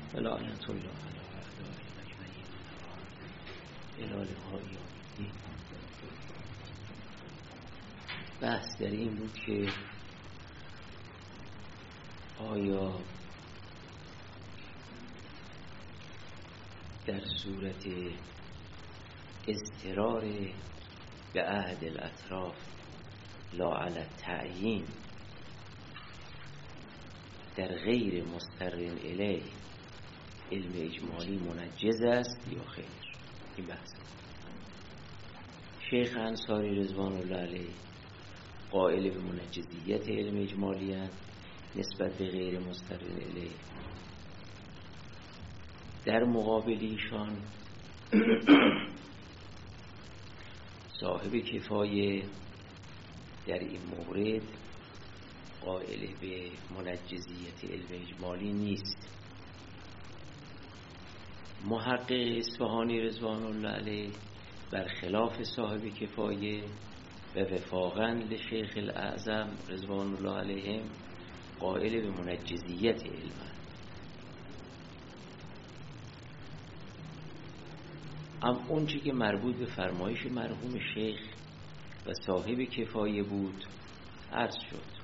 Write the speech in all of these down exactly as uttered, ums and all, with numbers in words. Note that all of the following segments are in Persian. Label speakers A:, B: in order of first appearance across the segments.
A: ولعنت الله علی اعدائهم اجمعین الی لقاء یوم الدین. بحث در این بود که آیا در صورت اضطرار به عهد الاطراف لا علی التعیین در غیر مضطر الیه علم اجمالی منجز است یا خیر؟ این بحث. شیخ انصاری رضوان الله علیه قائل به منجزیت علم اجمالی هست نسبت به غیر مضطر الیه. در مقابل ایشان صاحب کفایه در این مورد قائل به منجزیت علم اجمالی نیست. محقق اصفهانی رضوان الله علیه برخلاف صاحب کفایه و وفاقاً لشیخ الاعظم رضوان الله علیهم قائل به منجزیت علم. اما اون چی که مربوط به فرمایش مرحوم شیخ و صاحب کفایه بود عرض شد.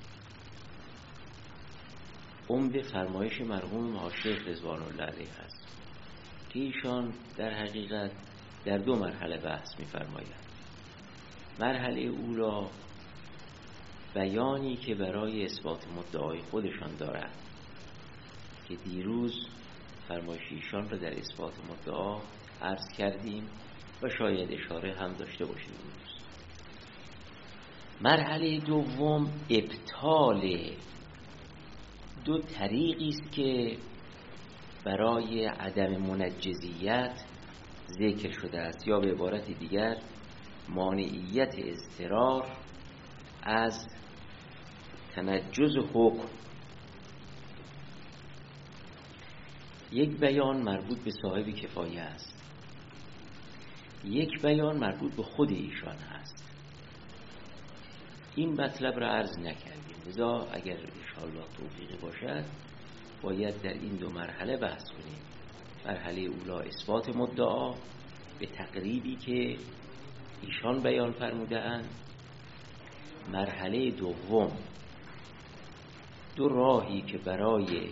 A: اون به فرمایش مرحوم ماشیخ رضوان الله علیه هست که ایشان در حقیقت در دو مرحله بحث می‌فرمایند. مرحله اولا بیانی که برای اثبات مدعای خودشان دارند که دیروز فرمایش ایشان را در اثبات مدعا عرض کردیم و شاید اشاره هم داشته باشیم. مرحله دوم ابطال دو طریقی است که برای عدم منجزیت ذکر شده است، یا به عبارت دیگر مانعیت اضطرار از تنجز حکم. یک بیان مربوط به صاحب کفایه است، یک بیان مربوط به خود ایشان هست. این مطلب را عرض نکردیم، لذا اگر انشاءالله توفیقی باشد باید در این دو مرحله بحث کنیم. مرحله اولا اثبات مدعا به تقریبی که ایشان بیان فرموده اند. مرحله دوم دو راهی که برای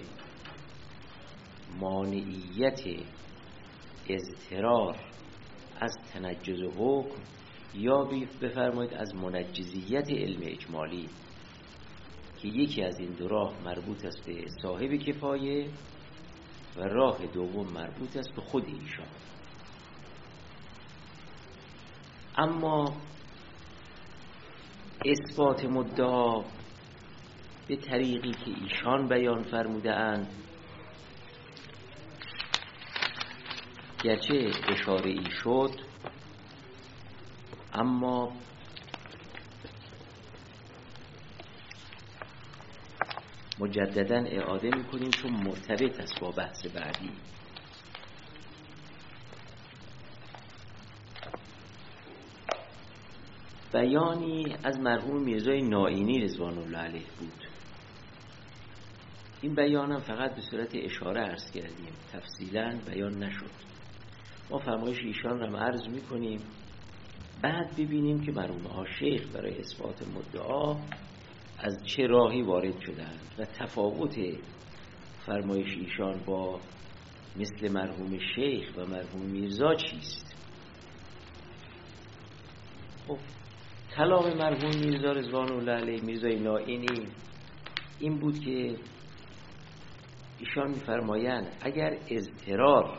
A: مانعیت اضطرار از تنجز حکم یا بفرمایید از منجزیت علم اجمالی، که یکی از این دو راه مربوط است به صاحب کفایه و راه دوم مربوط است به خود ایشان. اما اثبات مدعا به طریقی که ایشان بیان فرموده اند، گرچه اشاره ای شد اما مجددا اعاده میکنیم چون مرتبط است با بحث بعدی. بیانی از مرحوم میرزای نائینی رضوان الله علیه بود. این بیانم فقط به صورت اشاره عرض کردیم، تفصیلا بیان نشد. ما فرمایش ایشان را عرض میکنیم، بعد ببینیم که مرحوم ها شیخ برای اثبات مدعا از چه راهی وارد شدند و تفاوت فرمایش ایشان با مثل مرحوم شیخ و مرحوم میرزا چیست. خب کلام مرحوم میرزا رضوان الله علیه میرزای نائینی این بود که ایشان می‌فرمایند اگر اضطرار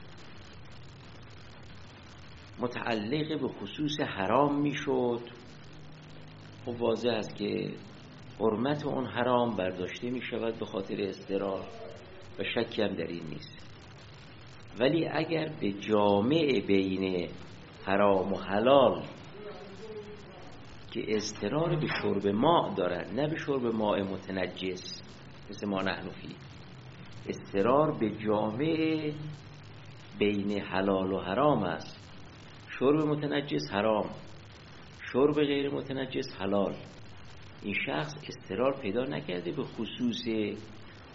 A: متعلق به خصوص حرام میشد، خب واضح است که حرمت اون حرام برداشته می شود به خاطر اضطرار و شکی هم در این نیست. ولی اگر به جامع بین حرام و حلال که اضطرار به شرب ماء دارد، نه به شرب ماء متنجس مثل ما نحن فی، اضطرار به جامع بین حلال و حرام است. شرب متنجس حرام، شرب غیر متنجس حلال. این شخص اضطرار پیدا نکرده به خصوص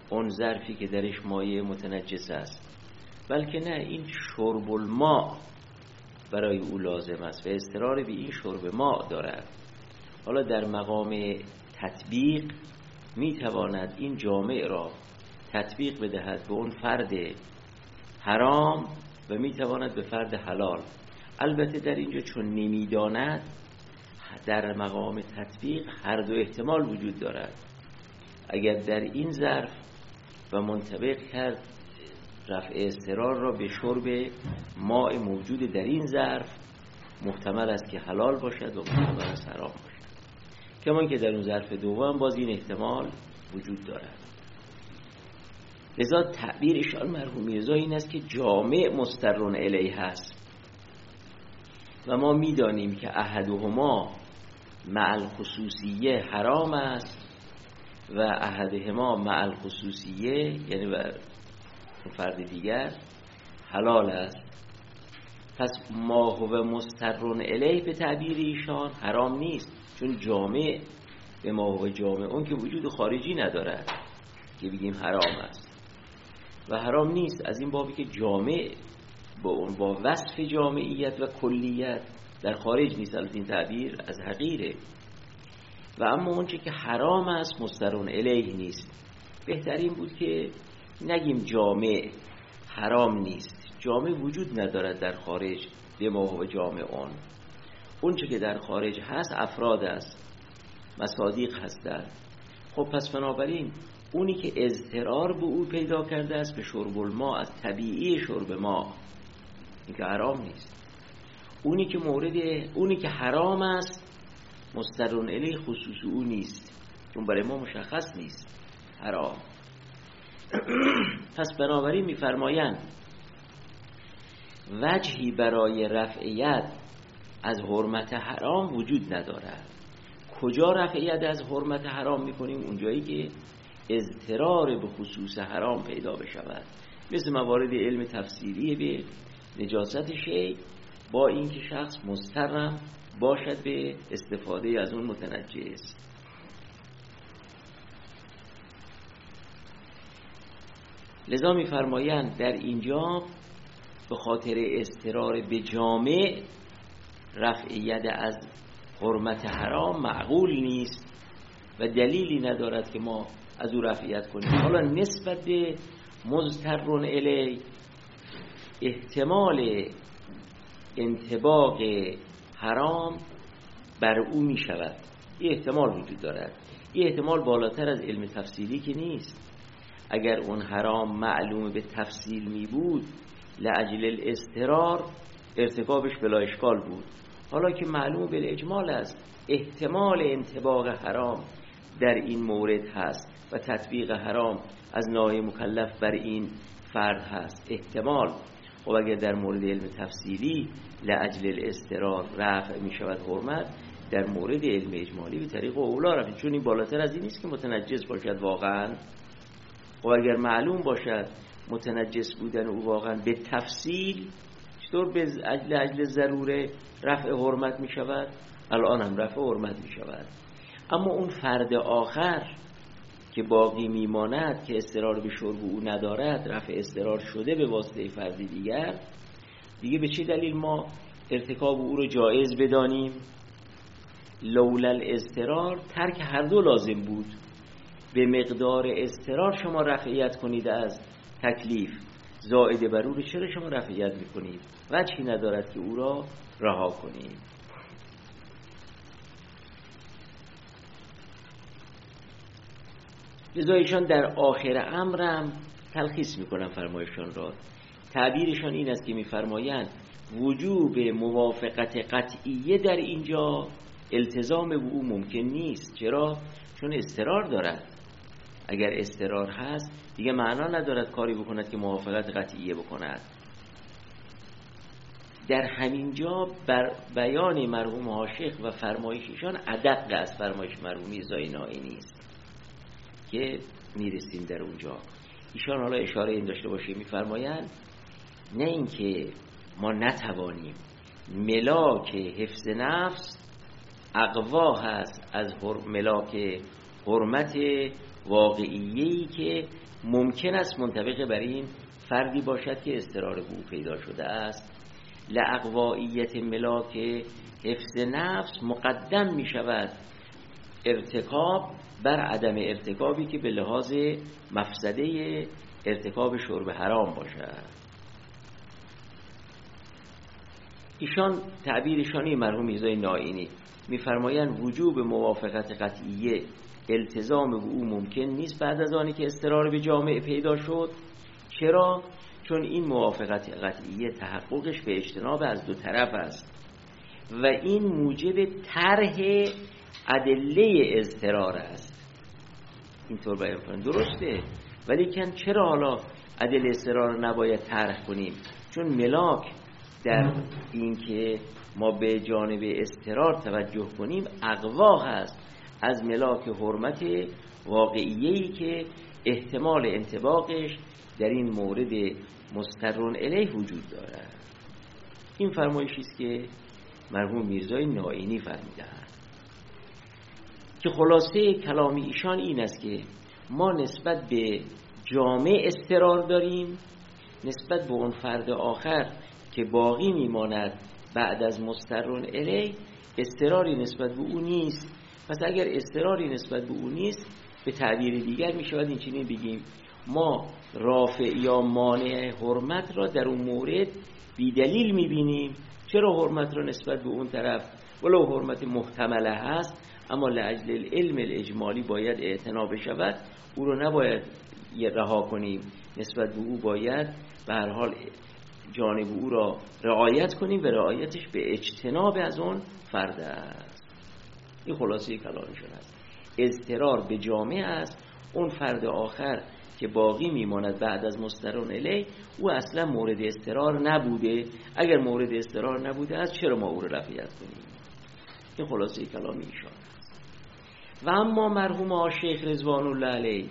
A: اون ظرفی که درش مایع متنجس است، بلکه نه، این شرب الماء برای او لازم است و اضطرار به این شرب ماء دارد. حالا در مقام تطبیق میتواند این جامع را تطبیق بدهد به اون فرد حرام و میتواند به فرد حلال. البته در اینجا چون نمیداند، در مقام تطبیق هر دو احتمال وجود دارد. اگر در این ظرف و منطبق کرد رفع اضطرار را به شرب ماء موجود در این ظرف، محتمل است که حلال باشد و محتمل است حرام باشد. کمان که در اون ظرف دوم باز این احتمال وجود دارد. لذا تعبیر ایشان مرحوم میرزا این است که جامع مسترون الیه هست و ما میدانیم که احدهما مع الخصوصیه حرام است و احدهما مع الخصوصیه یعنی بر فرد دیگر حلال است. پس ما هو مسترون الیه به تعبیر ایشان حرام نیست، چون جامع به ما هو جامع اون که وجود خارجی ندارد که بگیم حرام است و حرام نیست، از این بابی که جامع با اون با وصف جامعیت و کلیت در خارج نیست. از این تعبیر از حقیره. و اما اون چه که حرام است مسترون الیه نیست. بهترین بود که نگیم جامع حرام نیست، جامع وجود ندارد در خارج به ما هو جامع اون اون چه که در خارج هست افراد است، مصادیق هستند. خب پس بنابراین اونی که اضطرار به او پیدا کرده است به شرب الماء از طبیعی شرب ما، این که حرام نیست. اونی که مورد اونی که حرام است مسترون الیه خصوص او نیست، چون برای ما مشخص نیست حرام. پس بنابراین میفرمایند وجهی برای رفعیت از حرمت حرام وجود ندارد. کجا رفعیت از حرمت حرام میکنیم؟ اونجایی که اضطرار به خصوص حرام پیدا بشود، مثل موارد علم تفسیری به نجاست شیء، با اینکه شخص مضطرم باشد به استفاده از اون متنجس. لذا میفرمایند در اینجا به خاطر اضطرار به جامع رفعیت از حرمت حرام معقول نیست و دلیلی ندارد که ما از او رفعیت کنیم. حالا نسبت به مضطرون الی احتمال انطباق حرام بر او می شود، این احتمال وجود دارد. این احتمال بالاتر از علم تفصیلی که نیست. اگر اون حرام معلوم به تفصیل می بود لأجل الاضطرار ارتکابش بلا اشکال بود. حالا که معلوم به اجمال است احتمال انطباق حرام در این مورد هست و تطبیق حرام از ناحیه مکلف بر این فرد هست احتمال. خب اگر در مورد علم تفصیلی لأجل الاضطرار رفع می شود حرمت، در مورد علم اجمالی به طریق اولا رفت، چون این بالاتر از این نیست که متنجس باشد واقعا. و اگر معلوم باشد متنجس بودن او واقعا به تفصیل، چطور به اجل اجل ضروره رفع حرمت می شود؟ الان هم رفع حرمت می شود. اما اون فرد آخر که باقی میماند که اضطرار به شرب او ندارد، رفع اضطرار شده به واسطه فرد دیگر، دیگه به چه دلیل ما ارتکاب او رو جایز بدانیم؟ لولا الاضطرار ترک هر دو لازم بود. به مقدار اضطرار شما رفعیت کنید از تکلیف، زائد بر او رو چرا شما رفعیت میکنید؟ وجهی ندارد که او را رها کنید. لذا ایشان در آخر امرم تلخیص میکنن فرمایشان را. تعبیرشان این است که میفرمایند وجوب موافقت قطعیه در اینجا التزام به او ممکن نیست. چرا؟ چون اضطرار دارد. اگر اضطرار هست دیگه معنا ندارد کاری بکند که موافقت قطعیه بکند. در همین جا بر بیان مرحوم حاشیخ و فرمایششان ادق از فرمایش مرحومی زاینایی نیست که میرسیم در اونجا. ایشان حالا اشاره این داشته باشه، میفرمایند نه اینکه ما نتوانیم، ملاک حفظ نفس اقوا هست از ملاک حرمت واقعیه‌ای که ممکن است منطبق بر این فردی باشد که اضطرار به او پیدا شده است. لاقوائیت ملاک حفظ نفس مقدم می شود ارتکاب بر عدم ارتکابی که به لحاظ مفسده ارتکاب شرب حرام باشد. ایشان تعبیرشانی مرحوم میرزای نائینی می‌فرمایند وجوب موافقت قطعیه التزام به او ممکن نیست بعد از آنی که اضطرار به جامع پیدا شد. چرا؟ چون این موافقت قطعیه تحققش به اجتناب از دو طرف است و این موجب طرح ادله اضطرار است. اینطور بیان کنیم درسته، ولی کن چرا حالا ادله اضطرار رو نباید طرح کنیم؟ چون ملاک در این که ما به جانب اضطرار توجه کنیم اقوا هست از ملاک حرمت واقعیه‌ای که احتمال انطباقش در این مورد مسترون الیه وجود دارد. این فرمایشی است که مرحوم میرزای نائینی فرمودند که خلاصه کلام ایشان این است که ما نسبت به جامع اضطرار داریم، نسبت به اون فرد آخر که باقی میماند بعد از مسترون الیه اضطراری نسبت به او نیست. پس اگر اضطراری نسبت به او نیست، به تعبیر دیگر می شود این چنین بگیم ما رافع یا مانع حرمت را در اون مورد بی دلیل می بینیم. چرا حرمت را نسبت به اون طرف ولو حرمت محتمله هست اما لأجل العلم الاجمالی باید اعتنا بشود، او رو نباید رها کنیم، نسبت به او باید به هر حال جانب او را رعایت کنیم و رعایتش به اجتناب از اون فرد است. این خلاصه کلامشون است. اضطرار به جامع است، اون فرد آخر که باقی میماند بعد از مسترون الیه او اصلا مورد اضطرار نبوده. اگر مورد اضطرار نبوده است چرا ما او رو رفیت کنیم؟ این خلاصه کلام ایشان است. و اما مرحوم آشیخ رضوان الله علیه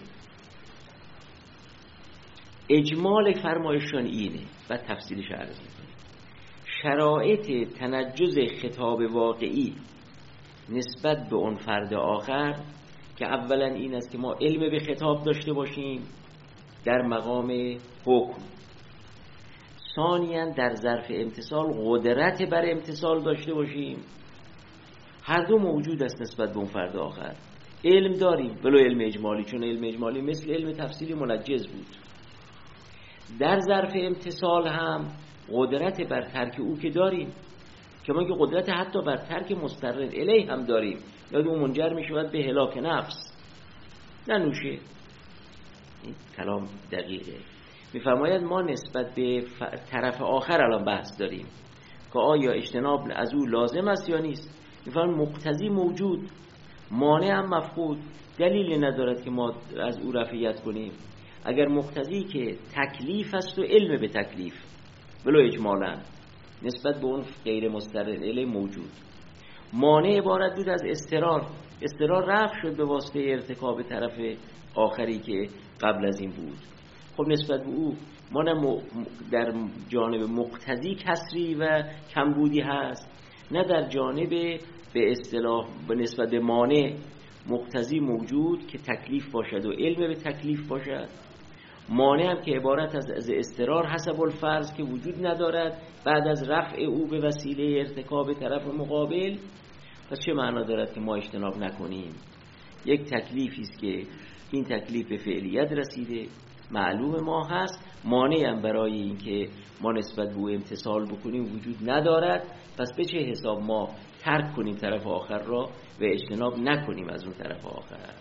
A: اجمال فرمایشان اینه و تفصیلش عرض میکنه. شرایط تنجز خطاب واقعی نسبت به اون فرد آخر که اولا این است که ما علم به خطاب داشته باشیم در مقام حکم، ثانیاً در ظرف امتصال قدرت بر امتصال داشته باشیم. هر دو موجود است نسبت به اون فرد آخر. علم داریم ولو علم اجمالی، چون علم اجمالی مثل علم تفصیلی منجز بود. در ظرف امتصال هم قدرت بر ترک او که داریم، که ما که قدرت حتی بر ترک مسترن الیه هم داریم، یاد اون منجر می شود به هلاک نفس ننوشه. این کلام دقیقه. میفرماید ما نسبت به طرف آخر الان بحث داریم که آیا اجتناب از او لازم است یا نیست. میفرماید مقتضی موجود، مانع هم مفقود، دلیلی ندارد که ما از او رفیت کنیم. اگر مقتضی که تکلیف است و علم به تکلیف ولو اجمالا نسبت به اون غیر مسترن الیه موجود، مانع عبارت بود از اضطرار، اضطرار رفع شد به واسطه ارتکاب طرف آخری که قبل از این بود. خب نسبت به او ما نه در جانب مقتضی کسری و کمبودی هست، نه در جانب به اصطلاح به نسبت به مانع مقتضی موجود که تکلیف باشد و علم به تکلیف باشد. مانع هم که عبارت از از اضطرار حسب الفرض که وجود ندارد بعد از رفع او به وسیله ارتکاب طرف مقابل. پس چه معنا دارد که ما اجتناب نکنیم؟ یک تکلیفی است که این تکلیف به فعلیت رسیده، معلوم ما هست، مانع هم برای این که ما نسبت به او امتثال بکنیم وجود ندارد. پس به چه حساب ما ترک کنیم طرف آخر را و اجتناب نکنیم از اون طرف آخر؟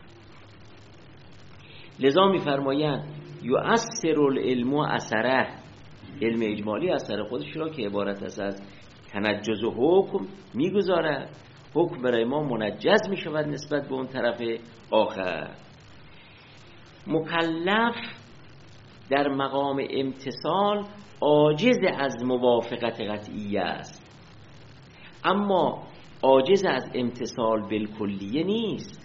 A: لذا می‌فرمایند یؤثر العلم اثره، علم اجمالی اثر خودش را که عبارت است از تنجز و حکم میگذارد. حکم برای ما منجز میشود نسبت به اون طرف آخر. مکلف در مقام امتثال عاجز از موافقت قطعیه است، اما عاجز از امتثال بالکلیه نیست.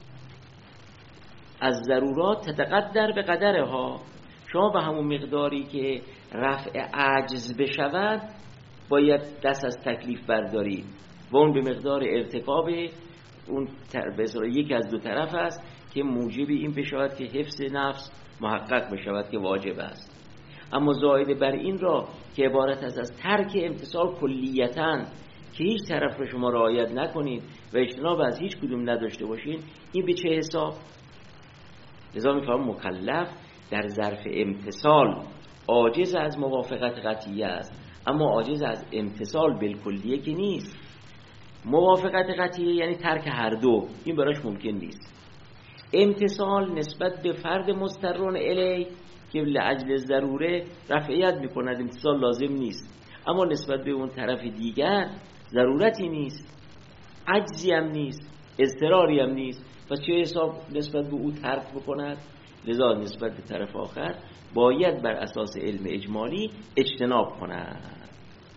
A: از ضرورات تتقدر به قدرها. شما به همون مقداری که رفع عجز بشود باید دست از تکلیف بردارید و اون به مقدار ارتکاب اون به اصطلاح یکی از دو طرف است که موجب این بشود که حفظ نفس محقق بشود که واجب است. اما زائد بر این را که عبارت است از ترک امتثال کلیتاً که هیچ طرف رو شما رعایت نکنید و اجتناب از هیچ کدوم نداشته باشین، این به چه حساب؟ لذا می‌فهمم مکلف در ظرف امتثال عاجز از موافقت قطعیه است، اما عاجز از امتثال بالکلیه که نیست. موافقت قطعیه یعنی ترک هر دو، این براش ممکن نیست. امتثال نسبت به فرد مضطرون الی که لعجل ضروره رفعیت میکند، امتثال لازم نیست، اما نسبت به اون طرف دیگر ضرورتی نیست، عجزی هم نیست، اضطراری هم نیست، پس چه حساب نسبت به او ترک بکند؟ لذا نسبت به طرف آخر باید بر اساس علم اجمالی اجتناب کند.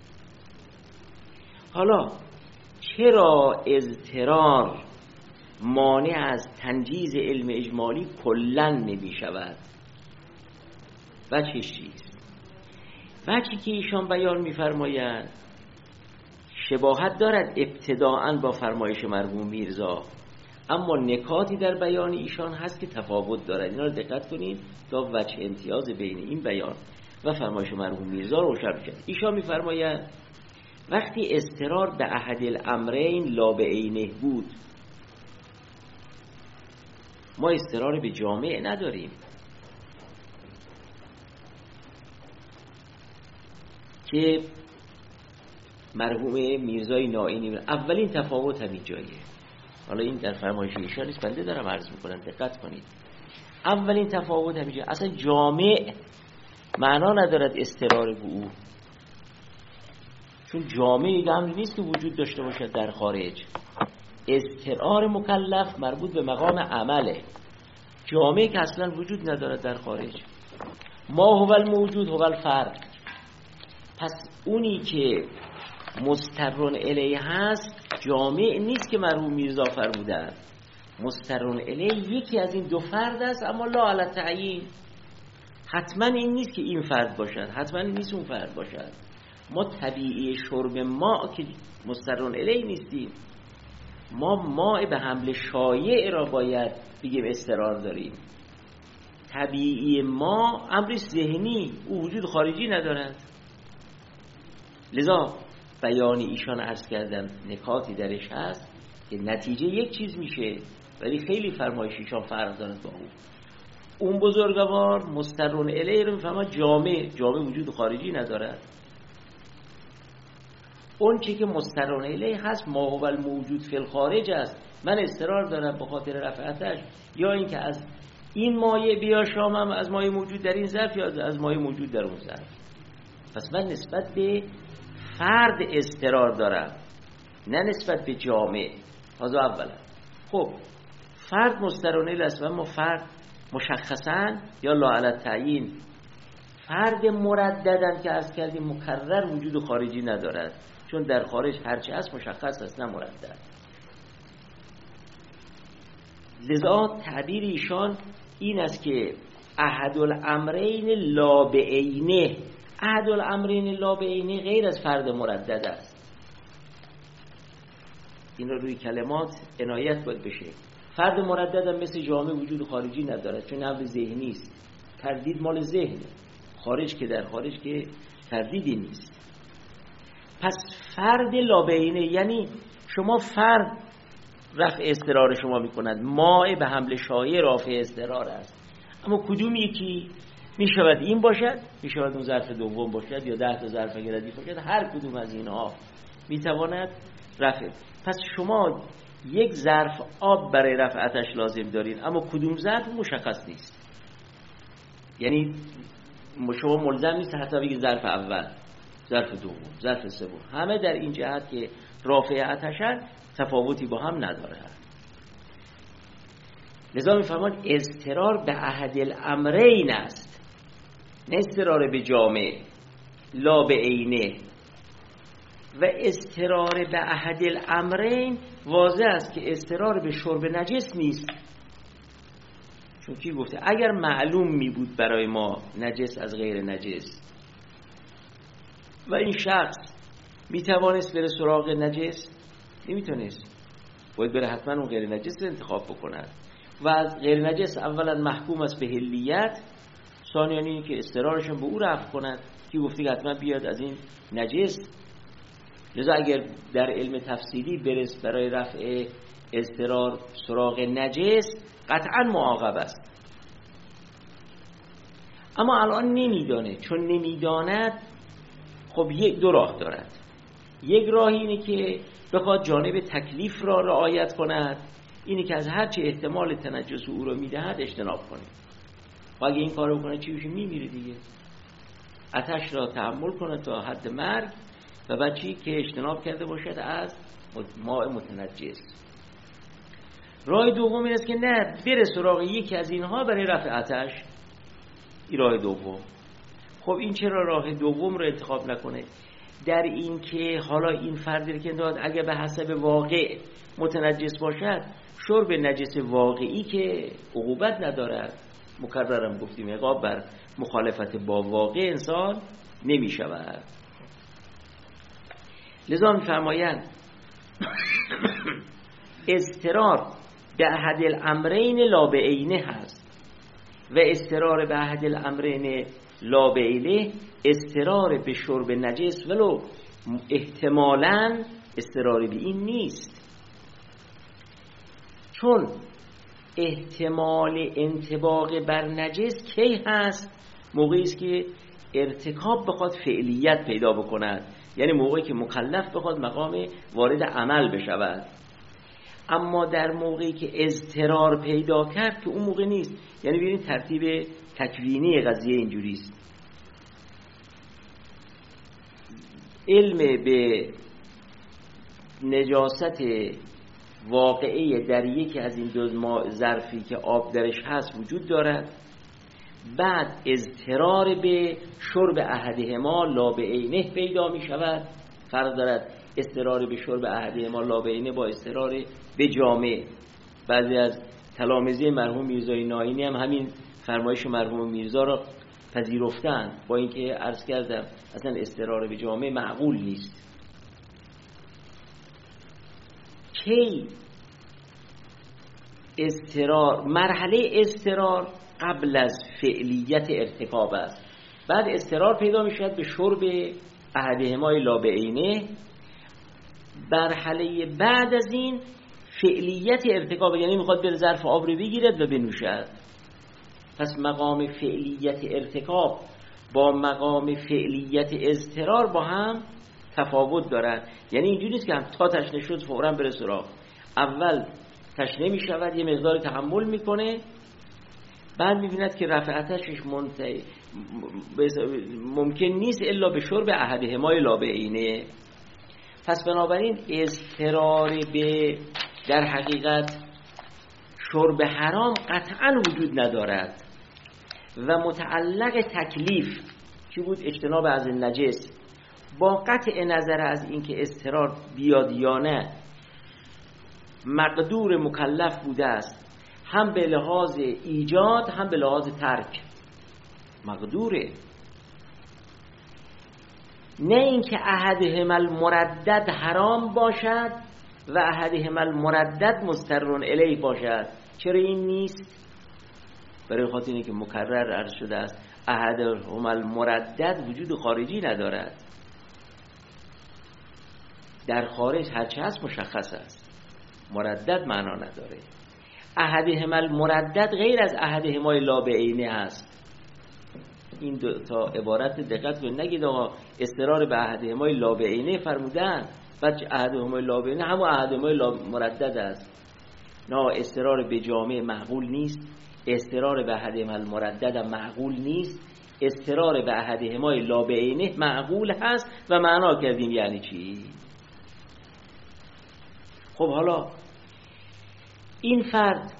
A: حالا چرا اضطرار مانع از تنجیز علم اجمالی کلن نمی شود؟ وجهش چیست؟ وجهی که ایشان بیان می فرمایند شباهت دارد ابتداءً با فرمایش مرحوم میرزا، اما نکاتی در بیان ایشان هست که تفاوت دارد. اینا رو دقت کنید تا وجه امتیاز بین این بیان و فرمایش مرحوم میرزا روشن بشه. ایشان می فرمایند وقتی اضطرار به احد الامرین لا به عینه بود، ما اضطرار به جامع نداریم که مرحوم میرزای نائینی. اولین تفاوت همین جایه. حالا این در فرمایش ایشان نیست، بنده دارم عرض میکنم، دقت کنید. اولین تفاوت همین جایه، اصلا جامع معنا ندارد اضطرار به او، چون جامع یک امری نیست که وجود داشته باشد در خارج. اضطرار مکلف مربوط به مقام عمله، جامعی که اصلا وجود ندارد در خارج. ما هو الموجود هو الفرد. پس اونی که مسترون الیه هست جامع نیست که مرحوم میرزا فرمودند. مسترون الیه یکی از این دو فرد است، اما لا علی تعیین. حتما این نیست که این فرد باشد، حتما این نیست اون فرد باشد. ما طبیعی شرب ما که مسترون الیه نیستیم، ما ماء به حمل شایع را باید بگیم اضطرار داریم. طبیعی ما امری ذهنی، او وجود خارجی ندارد. لذا بیان ایشان عرض کردم نکاتی درش هست که نتیجه یک چیز میشه، ولی خیلی فرمایش ایشان فرق دارد با اون. اون بزرگوار مسترون الیه رو میفهمد جامع، جامع وجود خارجی ندارد. اون چی که مسترون الیه هست ما هو الموجود فی الخارج است. من اضطرار دارم به خاطر رفعتش، یا اینکه از این مایع بیاشامم از مایع موجود در این ظرف یا از مایع موجود در اون ظرف. پس من نسبت به فرد اضطرار دارم، نه نسبت به جامع. هذا اولا. خب فرد مسترون الیه است و ما فرد مشخصاً یا لا علی تعیین، فرد مرددن که عرض کردیم مکرر وجود خارجی ندارد، چون در خارج هرچی هست مشخص است، نه مردد. لذا تعبیر ایشان این است که احد الامرین لا بعینه، احد الامرین لا بعینه غیر از فرد مردد است. این رو روی کلمات عنایت باید بشه. فرد مردد هم مثل جامع وجود خارجی ندارد، چون امر ذهنی است. تردید مال ذهنه، خارج که در خارج که تردیدی نیست. پس فرد لابعینه یعنی شما فرد رفع اضطرار شما میکند، ماء به حمل شایع رافع اضطرار است، اما کدوم یکی میشود این باشد، میشود اون ظرف دوم باشد، یا ده تا ظرف ردیف باشد، هر کدوم از اینها میتواند رفع. پس شما یک ظرف آب برای رفع آتش لازم دارید، اما کدوم ظرف مشخص نیست. یعنی شما ملزم نیست حتی بگید ظرف اول، ظرف دوم، ظرف سوم، همه در این جهت که رافع آتشن تفاوتی با هم نداره. لذا میفهمن اضطرار به احد الامرین است، نه اضطرار به جامع، لا به عینه. و اضطرار به احد الامرین واضح است که اضطرار به شرب نجس نیست، چون کی گفته اگر معلوم می بود برای ما نجس از غیر نجس و این شخص می توانست بره سراغ نجس، نمی تونست، باید بره حتما اون غیر نجس رو انتخاب بکند و از غیر نجس اولا محکوم است به حلیت، ثانیاً اینه که اضطرارشون به او رفع کند که گفتی حتما بیاد از این نجس. لذا اگر در علم تفصیلی برس برای رفع اضطرار سراغ نجس قطعا معاقب است، اما الان نمیدانه. چون نمیداند خب یک دو راه دارد. یک راه اینه که بخواد جانب تکلیف را رعایت کند، اینه که از هر چه احتمال تنجس او را میدهد اجتناب کنه. و اگه این کارو بکنه چی میشه؟ میمیره دیگه. آتش را تحمل کنه تا حد مرگ و بعد چی؟ که اجتناب کرده باشد از ماء متنجس. راه دوم این است که نه، بره سراغ یکی از اینها برای رفع آتش. این راه دوم. خب این چرا راه دوم رو انتخاب نکنه؟ در این که حالا این فردی که داد اگه به حسب واقع متنجس باشد، شرب نجس واقعی که عقوبت ندارد، مکررم گفتیم عقاب بر مخالفت با واقع انسان نمی شود. لذا می‌فرمایند اضطرار به احد الامرین لا به عینه هست و اضطرار به احد الامرین لا به عینه اضطرار به شرب نجس ولو احتمالاً اضطراری به این نیست، چون احتمال انطباق بر نجس کی هست؟ موقعی است که ارتکاب بخواد فعلیت پیدا بکند، یعنی موقعی که مکلف بخواد مقام وارد عمل بشود. اما در موقعی که اضطرار پیدا کرد که اون موقع نیست. یعنی ببینید ترتیب تکوینی قضیه اینجوری است. علم به نجاست واقعی در یکی از این دو ظرفی که آب درش هست وجود دارد، بعد اضطرار به شرب احدهما لا به عینه پیدا می شود. فرق دارد اضطرار به شرب احدهما لا به عینه با اضطرار به جامع. بعضی از تلامذه مرحوم میرزای ناینی هم همین فرمایش مرحوم میرزا را پذیرفتند، با اینکه عرض کردم اصلا اضطرار به جامع معقول نیست. کی اضطرار، مرحله اضطرار قبل از فعلیت ارتکاب است، بعد اضطرار پیدا می شود به شرب احدهما لا به عینه. مرحله بعد از این فعلیت ارتکاب، یعنی میخواد بر ظرف آب رو بگیرد و بنوشد. پس مقام فعلیت ارتکاب با مقام فعلیت اضطرار با هم تفاوت دارد. یعنی اینجوری نیست که هم تا تشنه شد فوراً بره سراغ. اول تشنه می شود، یه مقدار تحمل میکنه، بعد میبیند که رفع آتشش منتهی ممکن نیست الا به شرب احدهما لا به عینه. پس بنابراین اضطرار به در حقیقت شرب حرام قطعا وجود ندارد و متعلق تکلیف که بود اجتناب از نجس، با قطع نظر از اینکه اضطرار بیاد یا نه مقدور مکلف بوده است، هم به لحاظ ایجاد هم به لحاظ ترک مقدوره. نه اینکه احدهما المردد حرام باشد و احدهما المردد مضطر الیه باشد. چرا این نیست؟ برای خاطر اینکه مکرر عرض شده است احدهما المردد وجود خارجی ندارد. در خارج هرچه هست مشخص است، مردد معنا نداره. احدهما المردد غیر از احدهما لا به عینه است. این دو تا عبارت دقت کنید، نگید آقا اضطرار به احدهما لا به عینه فرمودن بعد احدهما لا به عینه همون احدهما لا مردد است. نه، اضطرار به جامع معقول نیست، اضطرار به احدهما المردد معقول نیست، اضطرار به احدهما لا به عینه معقول هست و معنا کردیم یعنی چی. خب حالا این فرد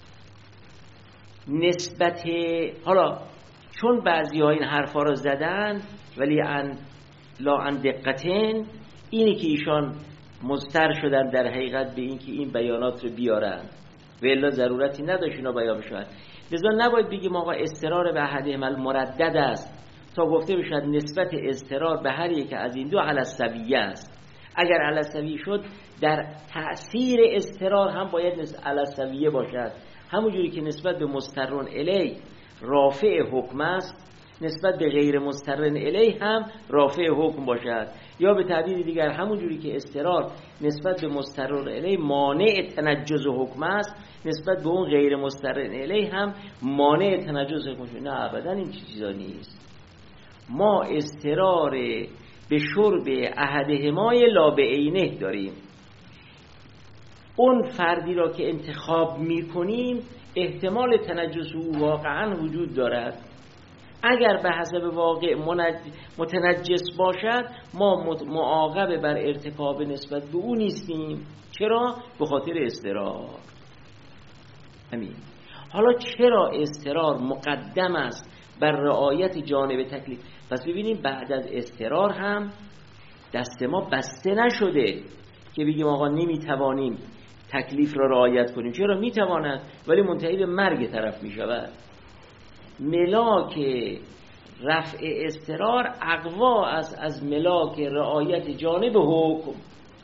A: نسبت، حالا چون بعضی ها این حرفا رو زدن ولی ان لا ان دقتن، اینی که ایشان مضطر شدن در حقیقت به این که این بیانات رو بیارن و الا ضرورتی نداشت اینا بیان بشن. لذا نباید بگیم آقا اضطرار به احدهما المردد است تا گفته بشد نسبت اضطرار به هر یک از این دو علی السویه است. اگر علسوی شد در تأثیر اضطرار هم باید علسویه باشد. همونجوری که نسبت به مضطرن الی رافع حکم است، نسبت به غیر مضطرن الی هم رافع حکم باشد. یا به تعبیر دیگر همونجوری که اضطرار نسبت به مضطرن الی مانع تنجز حکم است، نسبت به اون غیر مضطرن الی هم مانع تنجز حکم است. نه ابدا این چیزا نیست. ما اضطرار به شرب احدهما لا به عینه داریم. اون فردی را که انتخاب میکنیم احتمال تنجس او واقعا وجود دارد. اگر به حسب واقع متنجس باشد ما معاقب بر ارتکاب نسبت به او نیستیم. چرا؟ به خاطر اضطرار. همین. حالا چرا اضطرار مقدم است بر رعایت جانب تکلیف؟ پس ببینیم بعد از اضطرار هم دست ما بسته نشده که بگیم آقا نمیتوانیم تکلیف را رعایت کنیم. چرا؟ میتواند، ولی منتهی به مرگ طرف میشود. ملاک رفع اضطرار اقوا است از ملاک رعایت جانب حکم.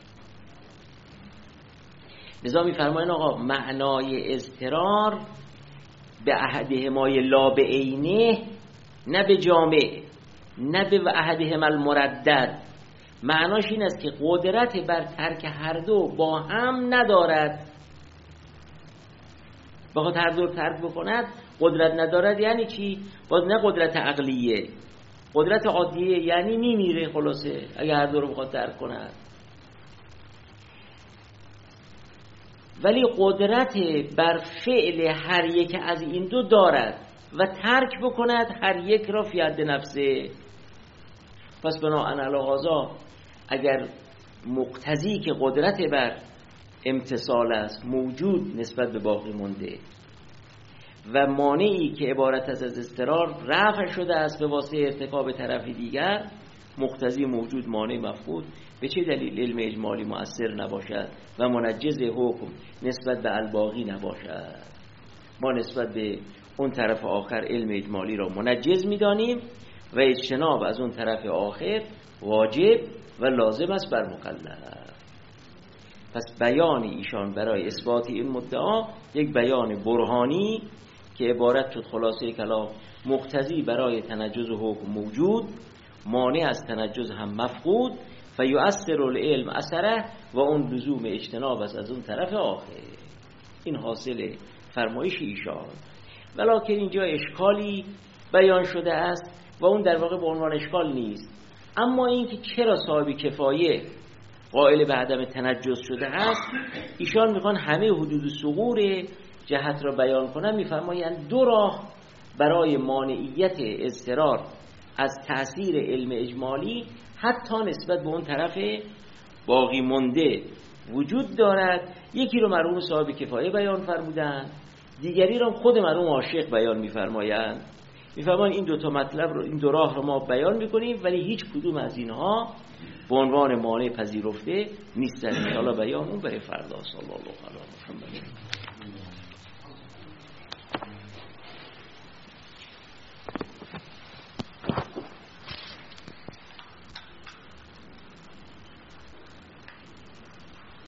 A: لذا میفرمایند آقا معنای اضطرار به احدهما لا به عینه، نه به جامع، نه به احدهما المردد. معناش این است که قدرت بر ترک هر دو با هم ندارد. بخواد هر دو ترک بکند قدرت ندارد یعنی چی؟ باز نه قدرت عقلیه، قدرت عادیه، یعنی میمیره خلاصه اگه هر دو رو بخواد ترک کند. ولی قدرت بر فعل هر یک از این دو دارد و ترک بکند هر یک را فی حد نفسه. پس بناهن علی هذا اگر مقتضی که قدرت بر امتصال است موجود نسبت به باقی مونده و مانعی که عبارت از اضطرار رفع شده است به واسطه ارتکاب طرف دیگر، مقتضی موجود مانع مفقود، به چه دلیل علم اجمالی مؤثر نباشد و منجز حکم نسبت به الباقی نباشد؟ ما نسبت به اون طرف آخر علم اجمالی را منجز می‌دانیم و اجتناب از اون طرف آخر واجب و لازم است بر مکلف. پس بیان ایشان برای اثبات این مدعا یک بیان برهانی که عبارت شد خلاصه کلام مقتضی برای تنجز حکم موجود، مانع از تنجز هم مفقود، فیؤثر العلم اثره و اون لزوم اجتناب است از اون طرف آخر. این حاصل فرمایش ایشان. ولکن اینجا اشکالی بیان شده است و اون در واقع به عنوان اشکال نیست، اما این که چرا صاحب کفایه قائل به عدم تنجس شده است، ایشان میخوان همه حدود ثغور جهت را بیان کنن. میفرمایند دو راه برای مانعیت اضطرار از تأثیر علم اجمالی حتی نسبت به اون طرف باقی مونده وجود دارد. یکی رو مرحوم صاحب کفایه بیان فرمودند، دیگری رو خود مرحوم عاشق بیان میفرمایند. میفرمایند این دو تا مطلب رو، این دو راه رو ما بیان میکنیم ولی هیچ کدوم از اینها به عنوان مانع پذیرفته نیستن. ان شاء الله بیان اون برای فردا. صلی الله علیه و محمد.